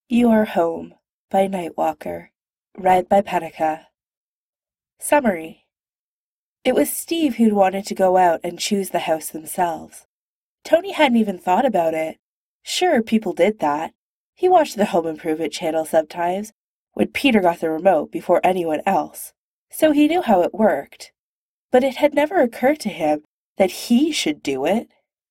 You Are Home by Nightwalker. Read by Penica. Summary. It was Steve who'd wanted to go out and choose the house themselves. Tony hadn't even thought about it. Sure, people did that. He watched the Home Improvement channel sometimes, when Peter got the remote before anyone else, so he knew how it worked. But it had never occurred to him that he should do it.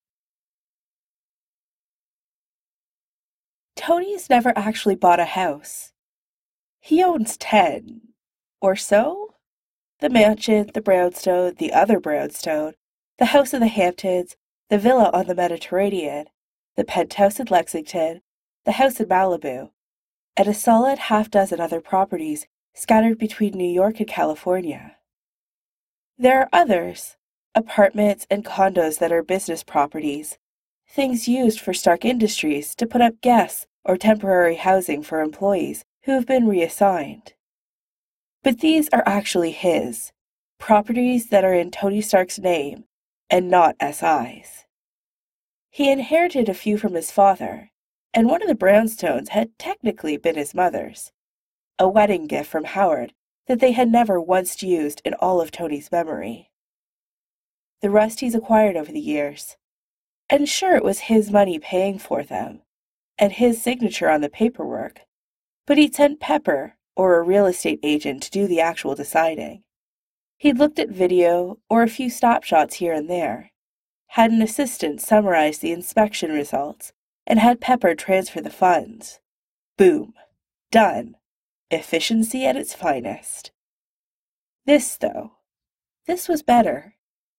Tony's never actually bought a house. He owns 10 or so? The mansion, the brownstone, the other brownstone, the house in the Hamptons, the villa on the Mediterranean, the penthouse in Lexington, the house in Malibu, and a solid half-dozen other properties scattered between New York and California. There are others, apartments and condos that are business properties, things used for Stark Industries to put up guests or temporary housing for employees who have been reassigned. But these are actually his, properties that are in Tony Stark's name and not SI's. He inherited a few from his father, and one of the brownstones had technically been his mother's, a wedding gift from Howard that they had never once used in all of Tony's memory. The rest he's acquired over the years, and sure it was his money paying for them, and his signature on the paperwork, but he'd sent Pepper, or a real estate agent, to do the actual deciding. He'd looked at video or a few stop shots here and there, had an assistant summarize the inspection results, and had Pepper transfer the funds. Boom. Done. Efficiency at its finest. This was better.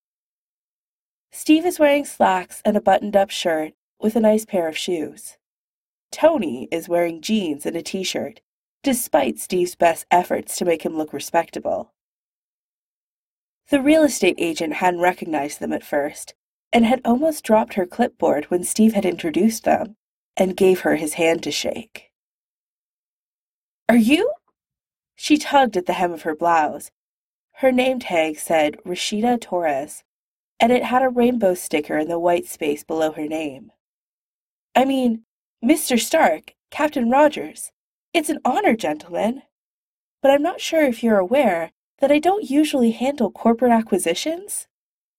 Steve is wearing slacks and a buttoned-up shirt with a nice pair of shoes. Tony is wearing jeans and a t-shirt, despite Steve's best efforts to make him look respectable. The real estate agent hadn't recognized them at first, and had almost dropped her clipboard when Steve had introduced them, and gave her his hand to shake. "Are you?" She tugged at the hem of her blouse. Her name tag said Rashida Torres, and it had a rainbow sticker in the white space below her name. "I mean, Mr. Stark, Captain Rogers. It's an honor, gentlemen. But I'm not sure if you're aware that I don't usually handle corporate acquisitions."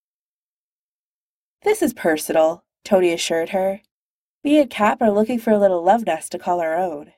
"This is personal," Tony assured her. "Me and Cap are looking for a little love nest to call our own."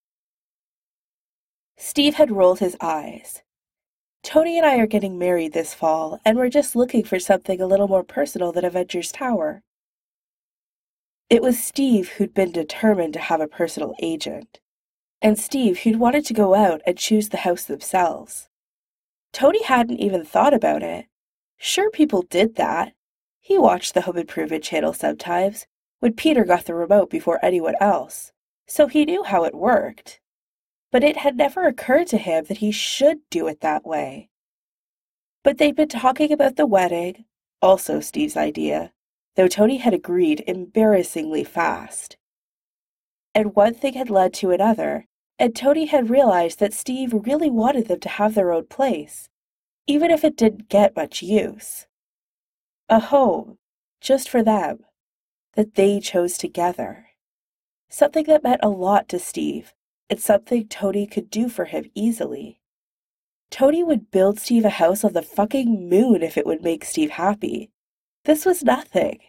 Steve had rolled his eyes. "Tony and I are getting married this fall, and we're just looking for something a little more personal than Avengers Tower." It was Steve who'd been determined to have a personal agent, and Steve who'd wanted to go out and choose the house themselves. Tony hadn't even thought about it. Sure, people did that. He watched the Home Improvement channel sometimes, when Peter got the remote before anyone else, so he knew how it worked. But it had never occurred to him that he should do it that way. But they'd been talking about the wedding, also Steve's idea, though Tony had agreed embarrassingly fast. And one thing had led to another, and Tony had realized that Steve really wanted them to have their own place, even if it didn't get much use. A home, just for them, that they chose together. Something that meant a lot to Steve, and something Tony could do for him easily. Tony would build Steve a house on the fucking moon if it would make Steve happy. This was nothing.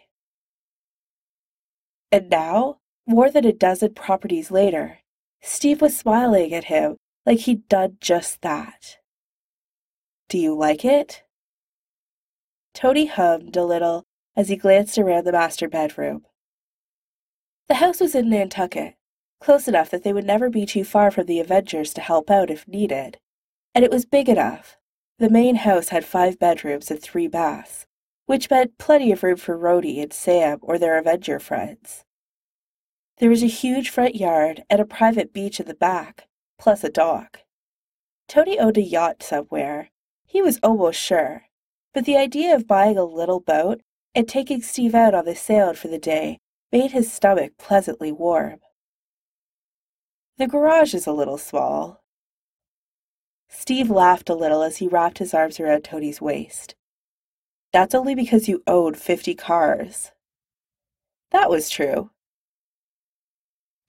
And now, more than a dozen properties later, Steve was smiling at him like he'd done just that. "Do you like it?" Tony hummed a little as he glanced around the master bedroom. The house was in Nantucket, close enough that they would never be too far from the Avengers to help out if needed, and it was big enough. The main house had 5 bedrooms and 3 baths, which meant plenty of room for Rhodey and Sam or their Avenger friends. There was a huge front yard and a private beach in the back, plus a dock. Tony owned a yacht somewhere, he was almost sure, but the idea of buying a little boat and taking Steve out on the sound for the day made his stomach pleasantly warm. "The garage is a little small." Steve laughed a little as he wrapped his arms around Tony's waist. "That's only because you own 50 cars." That was true.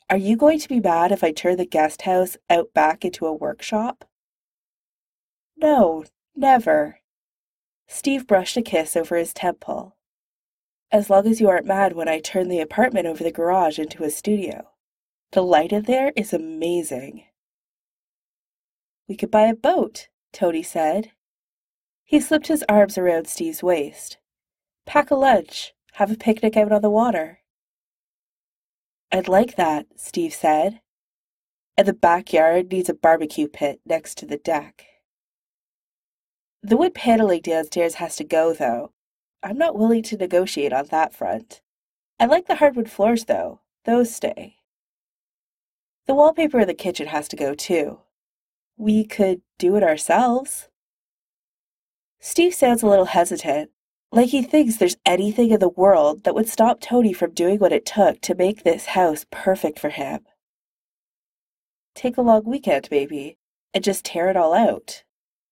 Are you going to be mad if I turn the guest house out back into a workshop? No, never. Steve brushed a kiss over his temple. As long as you aren't mad when I turn the apartment over the garage into a studio. The light in there is amazing. We could buy a boat, Tony said. He slipped his arms around Steve's waist. Pack a lunch, have a picnic out on the water. I'd like that, Steve said. And the backyard needs a barbecue pit next to the deck. The wood paneling downstairs has to go, though. I'm not willing to negotiate on that front. I like the hardwood floors, though. Those stay. The wallpaper in the kitchen has to go, too. We could do it ourselves. Steve sounds a little hesitant, like he thinks there's anything in the world that would stop Tony from doing what it took to make this house perfect for him. Take a long weekend, maybe, and just tear it all out.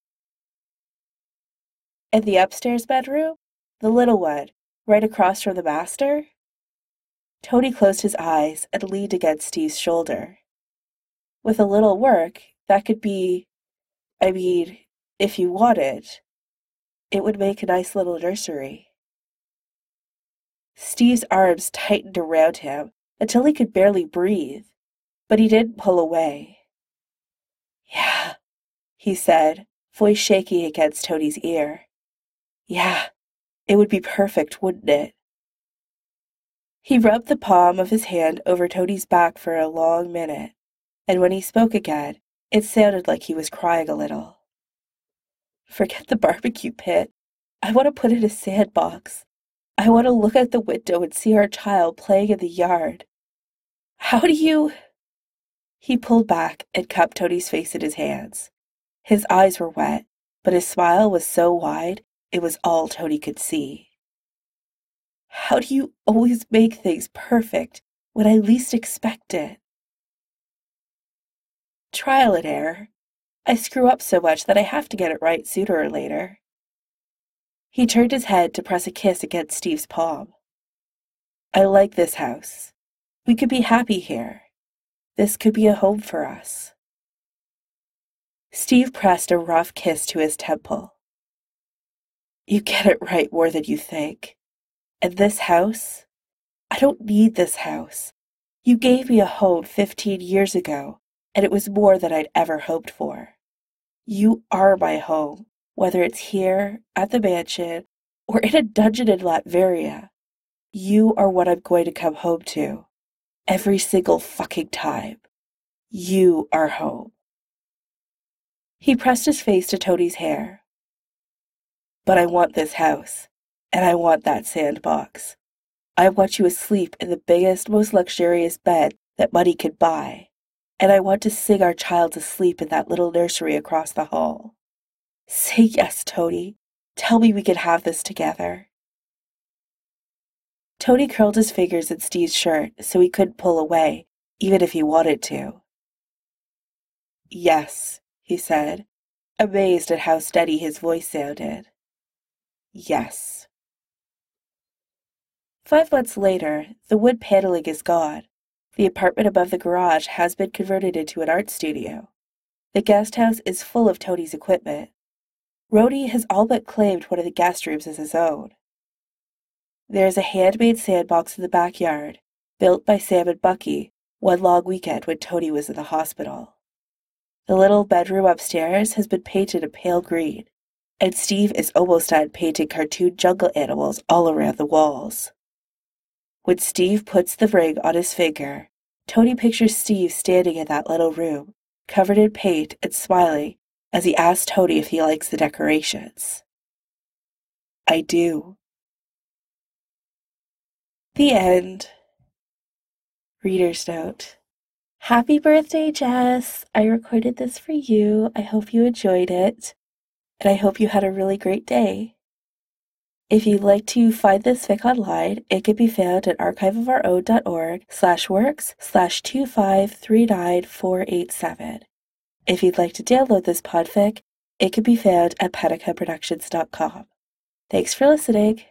In the upstairs bedroom, the little one, right across from the master? Tony closed his eyes and leaned against Steve's shoulder. With a little work, that could be, if you wanted, it would make a nice little nursery. Steve's arms tightened around him until he could barely breathe, but he didn't pull away. Yeah, he said, voice shaking against Tony's ear. Yeah, it would be perfect, wouldn't it? He rubbed the palm of his hand over Tony's back for a long minute, and when he spoke again, it sounded like he was crying a little. Forget the barbecue pit. I want to put in a sandbox. I want to look out the window and see our child playing in the yard. How do you... He pulled back and cupped Tony's face in his hands. His eyes were wet, but his smile was so wide, it was all Tony could see. How do you always make things perfect when I least expect it? Trial and error. I screw up so much that I have to get it right sooner or later. He turned his head to press a kiss against Steve's palm. I like this house. We could be happy here. This could be a home for us. Steve pressed a rough kiss to his temple. You get it right more than you think. And this house? I don't need this house. You gave me a home 15 years ago, and it was more than I'd ever hoped for. You are my home, whether it's here, at the mansion, or in a dungeon in Latveria. You are what I'm going to come home to. Every single fucking time. You are home. He pressed his face to Tony's hair. But I want this house, and I want that sandbox. I want you asleep in the biggest, most luxurious bed that money could buy, and I want to sing our child to sleep in that little nursery across the hall. Say yes, Tony. Tell me we can have this together. Tony curled his fingers in Steve's shirt so he couldn't pull away, even if he wanted to. Yes, he said, amazed at how steady his voice sounded. Yes. 5 months later, the wood paneling is gone. The apartment above the garage has been converted into an art studio. The guest house is full of Tony's equipment. Rhodey has all but claimed one of the guest rooms as his own. There is a handmade sandbox in the backyard, built by Sam and Bucky one long weekend when Tony was in the hospital. The little bedroom upstairs has been painted a pale green, and Steve is almost done painting cartoon jungle animals all around the walls. When Steve puts the ring on his finger, Tony pictures Steve standing in that little room, covered in paint and smiling as he asks Tony if he likes the decorations. I do. The end. Reader's note. Happy birthday, Jess! I recorded this for you. I hope you enjoyed it, and I hope you had a really great day. If you'd like to find this fic online, it can be found at archiveofourown.org/works/2539487. If you'd like to download this podfic, it can be found at panicaproductions.com. Thanks for listening.